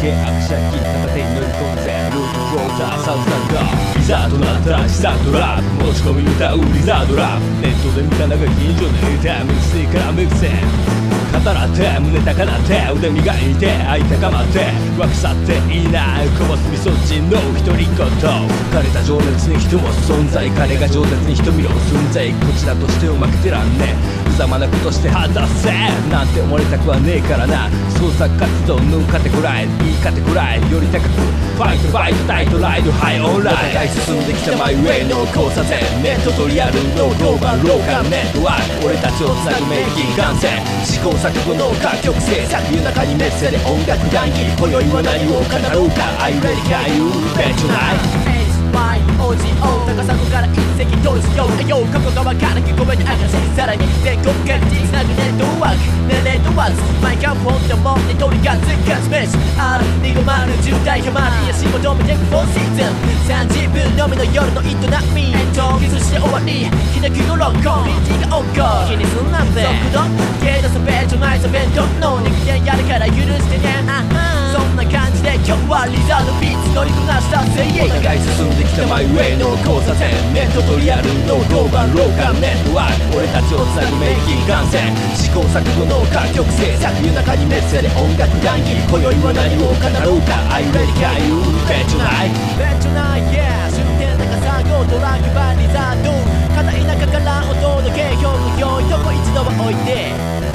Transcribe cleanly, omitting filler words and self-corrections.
契約借金片手に乗り込んぜルートウォーターサウザンがいざとなったら資産ドラップ持ち込み歌うリザードラップネットで見た長い近所でいたミスイからミクセ語らって胸高鳴って腕磨いて愛高まって分かっていないこぼすみそじの独り言枯れた情熱に人も存在彼が饒舌に人見ろ寸在こちらとしても負けてらんねえ無様なことして果たせなんて思われたくはねえからな創作活動のカテゴライ言い方くらいより高くファイトファイトタイトライドハイオンラインお互い進んできたマイウェイの交差点ネットとリアルのグローバルローカルネットワーク俺たちをつなぐメイキング観戦試行錯誤の楽曲制作豊かにメッセで音楽談義今宵は何を語ろうか Are you ready? Can you bet tonight? YOGO 高砂から一石投資よよ過去が分から聞こえて明かせさらに全国各地つなぐネットワークネットワークマイカフォンでもネトリガツガツメッシ250渋滞止まり足求めてく4シーズン30分のみの夜の営みキスして終わり気な気のロックオンリーが起こる気にすんなんて速度ゲートサベットナイトベントの人間やるから許してねそんな感じで今日はリザードビーツ乗りこなしたぜお互い進んできたマイウェイの交差点ネットとリアルのグローバルローカルネットワーク俺たちをつなぐメイキング観戦試行錯誤の楽曲制作豊かにメッセで音楽談義今宵は何を語ろうか Are you ready? Can you bet tonight? Bet tonight, yeah 終点高砂ドラッグバーリザード片田舎からお届け表無用いとこ一度は置いて